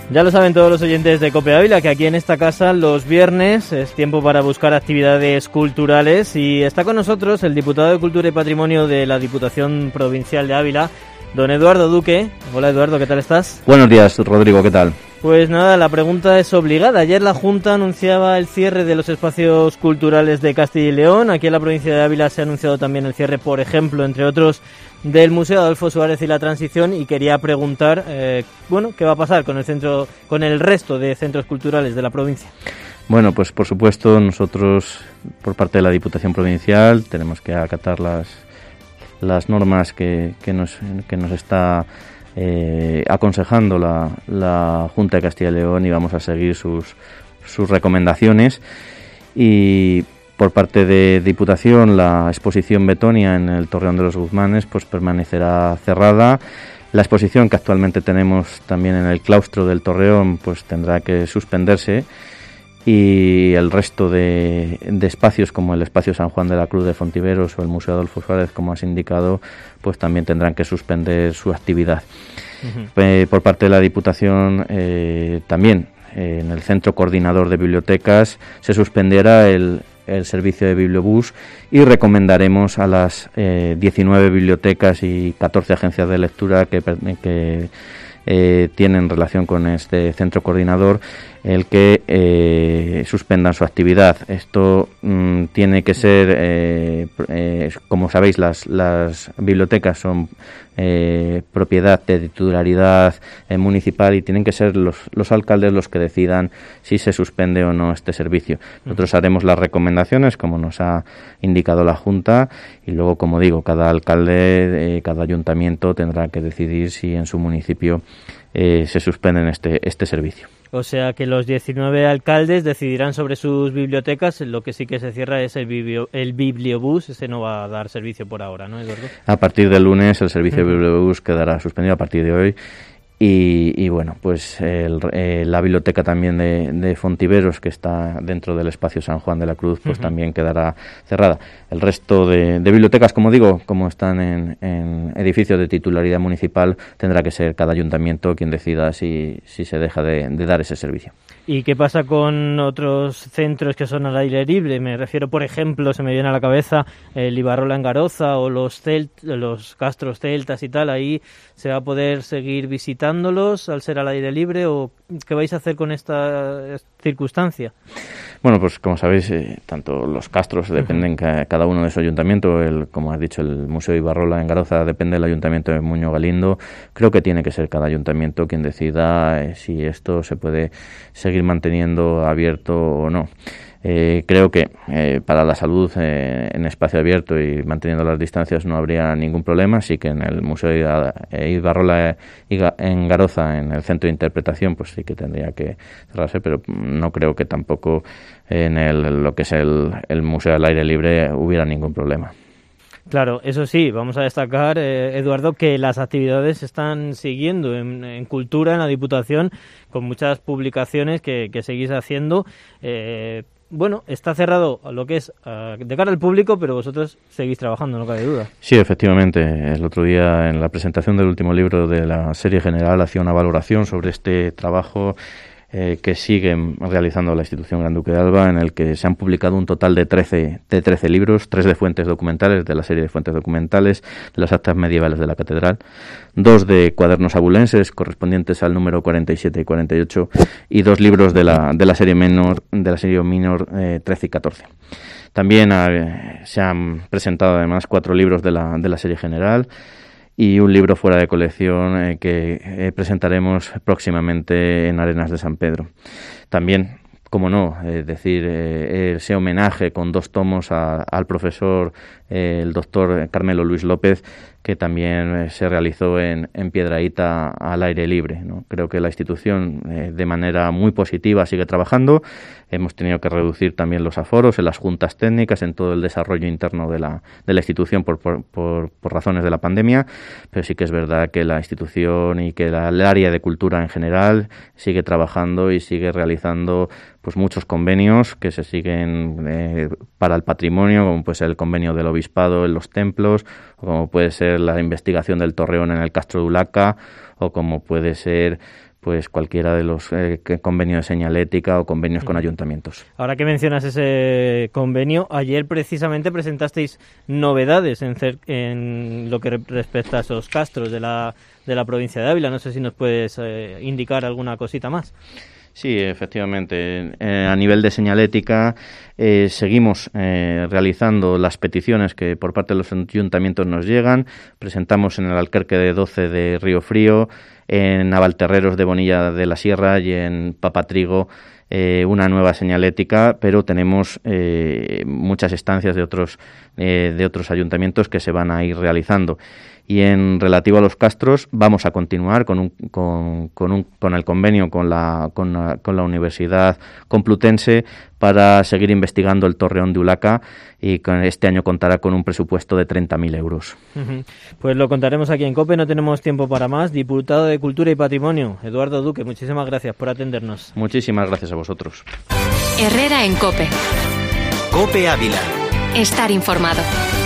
Ya lo saben todos los oyentes de COPE Ávila, que aquí en esta casa los viernes es tiempo para buscar actividades culturales y está con nosotros el diputado de Cultura y Patrimonio de la Diputación Provincial de Ávila, don Eduardo Duque. Hola Eduardo, ¿qué tal estás? Buenos días, Rodrigo, ¿qué tal? Pues nada, la pregunta es obligada. Ayer la Junta anunciaba el cierre de los espacios culturales de Castilla y León. Aquí en la provincia de Ávila se ha anunciado también el cierre, por ejemplo, entre otros, del Museo Adolfo Suárez y la Transición, y quería preguntar, ¿qué va a pasar con el resto de centros culturales de la provincia? Bueno, pues por supuesto nosotros, por parte de la Diputación Provincial, tenemos que acatar las normas que nos está aconsejando la Junta de Castilla y León, y vamos a seguir sus recomendaciones. Y por parte de Diputación, la exposición Betonia en el Torreón de los Guzmanes pues permanecerá cerrada. La exposición que actualmente tenemos también en el claustro del Torreón pues tendrá que suspenderse, y el resto de espacios, como el espacio San Juan de la Cruz de Fontiveros o el Museo Adolfo Suárez, como has indicado, pues también tendrán que suspender su actividad. Uh-huh. Por parte de la Diputación también en el Centro Coordinador de Bibliotecas se suspenderá el servicio de bibliobús, y recomendaremos a las 19 bibliotecas y 14 agencias de lectura que tienen relación con este centro coordinador el que suspendan su actividad. Esto tiene que ser, como sabéis, las bibliotecas son propiedad de titularidad municipal, y tienen que ser los alcaldes los que decidan si se suspende o no este servicio. Nosotros haremos las recomendaciones como nos ha indicado la Junta, y luego, como digo, cada alcalde, cada ayuntamiento tendrá que decidir si en su municipio se suspenden este servicio. O sea que los 19 alcaldes decidirán sobre sus bibliotecas. Lo que sí que se cierra es el bibliobús. Ese no va a dar servicio por ahora, ¿no, Eduardo? A partir del lunes el servicio de bibliobús quedará suspendido, a partir de hoy. Y bueno, pues la biblioteca también de Fontiveros, que está dentro del espacio San Juan de la Cruz, pues también quedará cerrada. El resto de bibliotecas, como digo, como están en edificios de titularidad municipal, tendrá que ser cada ayuntamiento quien decida si se deja de dar ese servicio. ¿Y qué pasa con otros centros que son al aire libre? Me refiero, por ejemplo, se me viene a la cabeza el Ibarrola en Garoza o los castros celtas y tal. ¿Ahí se va a poder seguir visitándolos al ser al aire libre, o qué vais a hacer con esta circunstancia? Bueno, pues como sabéis, tanto los castros dependen cada uno de su ayuntamiento. Como has dicho, el Museo Ibarrola en Garoza depende del ayuntamiento de Muñoz Galindo. Creo que tiene que ser cada ayuntamiento quien decida si esto se puede seguir manteniendo abierto o no. Creo que para la salud en espacio abierto y manteniendo las distancias no habría ningún problema. Sí que en el Museo Ibarrola en Garoza, en el centro de interpretación, pues sí que tendría que cerrarse, pero no creo que tampoco en lo que es el museo al aire libre hubiera ningún problema. Claro, eso sí, vamos a destacar, Eduardo, que las actividades se están siguiendo en Cultura, en la Diputación, con muchas publicaciones que seguís haciendo. Está cerrado lo que es de cara al público, pero vosotros seguís trabajando, no cabe duda. Sí, efectivamente. El otro día, en la presentación del último libro de la serie general, hacía una valoración sobre este trabajo que sigue realizando la institución Gran Duque de Alba, en el que se han publicado un total de 13 libros, 3 de fuentes documentales, de la serie de fuentes documentales, de las actas medievales de la catedral, 2 de cuadernos abulenses correspondientes al número 47 y 48, y 2 libros de la serie menor, 13 y 14. También se han presentado además 4 libros de la serie general, y un libro fuera de colección que presentaremos próximamente en Arenas de San Pedro. También, como no, ese homenaje con 2 tomos al profesor, el doctor Carmelo Luis López, que también se realizó en Piedrahíta al aire libre, ¿no? Creo que la institución de manera muy positiva sigue trabajando. Hemos tenido que reducir también los aforos en las juntas técnicas, en todo el desarrollo interno de la institución por razones de la pandemia, pero sí que es verdad que la institución y que el área de cultura en general sigue trabajando y sigue realizando pues muchos convenios que se siguen para el patrimonio, como puede ser el convenio del obispado en los templos, o como puede ser la investigación del Torreón en el Castro de Ulaca, o como puede ser pues cualquiera de los convenios de señalética o convenios con ayuntamientos. Ahora que mencionas ese convenio, ayer precisamente presentasteis novedades en lo que respecta a esos castros de la provincia de Ávila. No sé si nos puedes indicar alguna cosita más. Sí, efectivamente. A nivel de señalética seguimos realizando las peticiones que por parte de los ayuntamientos nos llegan. Presentamos en el Alquerque de 12 de Río Frío, en Navalterreros de Bonilla de la Sierra y en Papatrigo una nueva señalética, pero tenemos muchas estancias de otros ayuntamientos que se van a ir realizando. Y en relativo a los castros, vamos a continuar con el convenio con la Universidad Complutense para seguir investigando el Torreón de Ulaca, y este año contará con un presupuesto de 30.000 euros. Pues lo contaremos aquí en COPE, no tenemos tiempo para más. Diputado de Cultura y Patrimonio, Eduardo Duque, muchísimas gracias por atendernos. Muchísimas gracias a vosotros. Herrera en COPE. COPE Ávila. Estar informado.